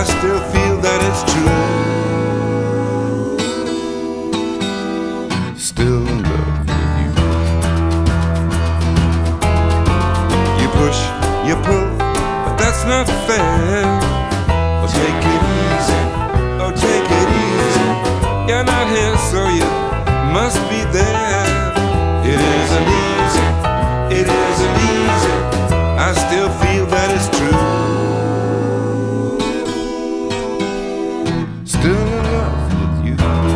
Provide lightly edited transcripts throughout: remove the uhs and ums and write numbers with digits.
still feel that it's true. Still in love with you. You push, you pull, but that's not fair. Oh, take it easy, oh, take it easy. You're not here, so you must be there. It isn't easy, it isn't easy. I still feel that it's true. Still in love with you.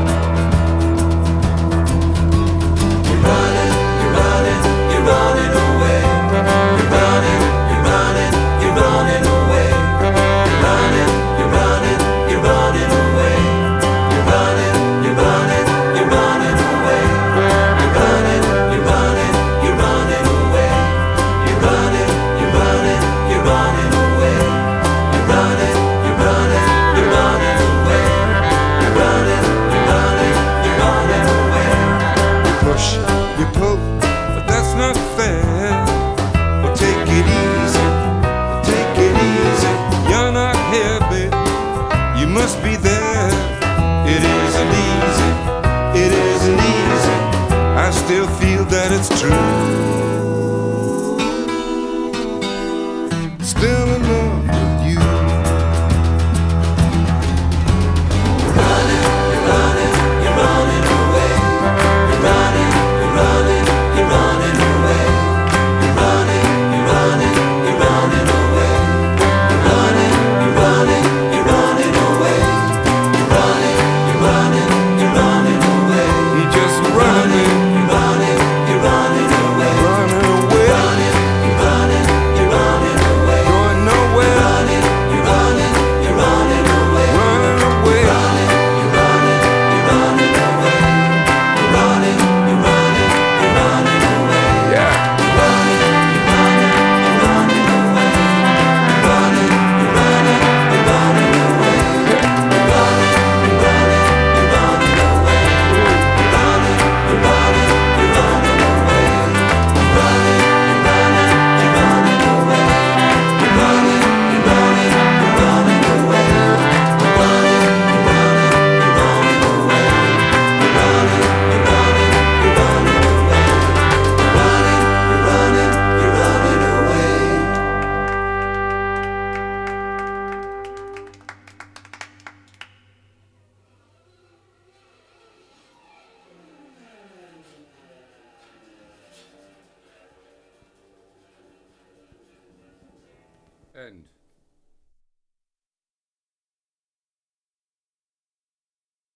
You're running, you're running, you're running away. You're running, you're running, you're running away. You're running, you're running, you're running away. You're running, you're running, you're running away. You're running, you're running, you're running away. You're running, you're running, you're running away. You're running, you're running, you're running away. You're running, you're running, you're running away. You push, you pull, but that's not fair. Well, take it easy, take it easy. You're not here, babe. You must be there. It isn't easy, it isn't easy. I still feel that it's true. Still in love with you. You're running, you're running, you're running away. You're running, you're running, you're running away. You're running, you're running, you're running away. You're running, you're running, you're running away. You're running, you're running, you're running away. You just running, You're running, you're running away. running away, Running, you're running, you're running away. going nowhere, Running, you're running, you're running away. running away. Running, you're running, you're running away. You're running, you're running, you're running away. Yeah. You're running, you're running, you're running away. You're running, you're running, you're running away. You're running, you're running, you're running away. You're running, you're running, you're running away. You're running, you're running, you're running away. You're running, you're running, you're running away. You're running, you're running, you're running away. You're running, you're running, you're running away. You're running, you're running, you're running away. End.